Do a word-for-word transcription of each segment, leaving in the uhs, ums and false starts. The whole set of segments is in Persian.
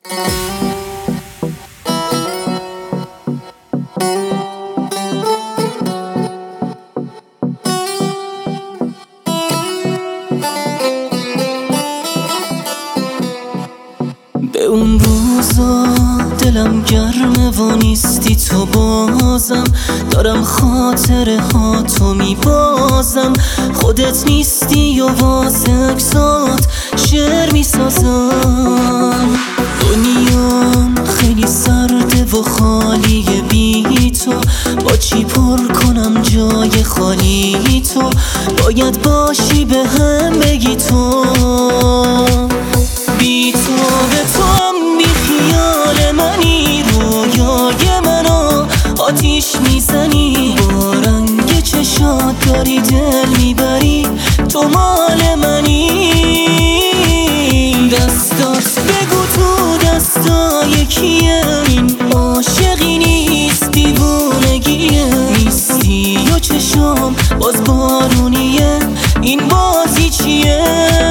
به اون روزا دلم گرمه و نیستی تو بازم، دارم خاطره ها تو میبازم. خودت نیستی و واسه اکسات شعر میسازم. دنیام خیلی سرده و خالیه بی تو، با چی پر کنم جای خالی تو؟ باید باشی به هم بگی تو. بی تو به توام بی خیال منی، رویای منو آتیش میزنی. با رنگ چشات داری دل میبری، تو مال منی. دستات بگو تو دستای کیه، این عاشقی نیست دیوونگیه. نیستی و چشام باز بارونیه، این بازی چیه؟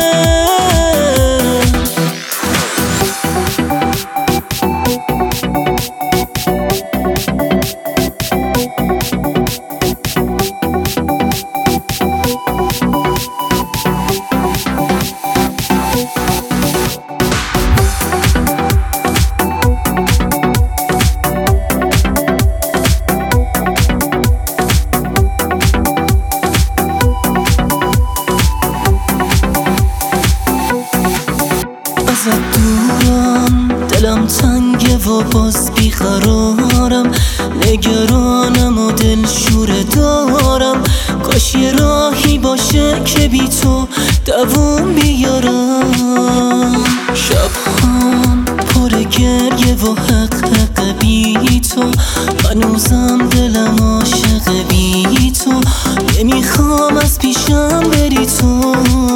ازت دورم دلم تنگه و باز بیقرارم. نگرانم و دل شوره دارم، کاش یه راهی باشه که بی تو دووم بیارم. شبهام پر گریه و حق حق بی تو، هنوزم دلم عاشق بی تو. نمیخوام از پیشم بری تو.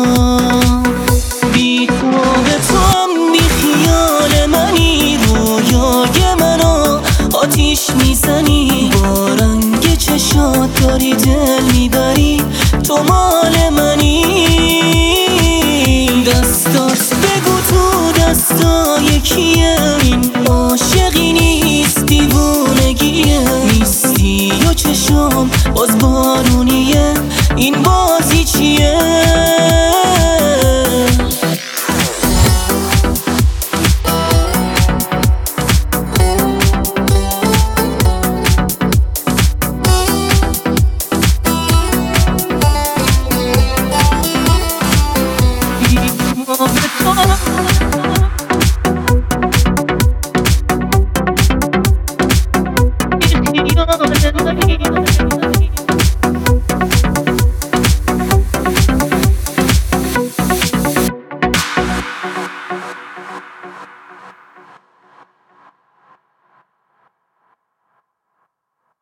بی تو به توام بی خیال منی، رویای منو آتیش میزنی. با رنگ چشات داری دل میبری، تو مال منی. دستات بگو تو دستای کیه، این عاشقی نیست دیوونگیه. نیستی و چشام باز بارونیه،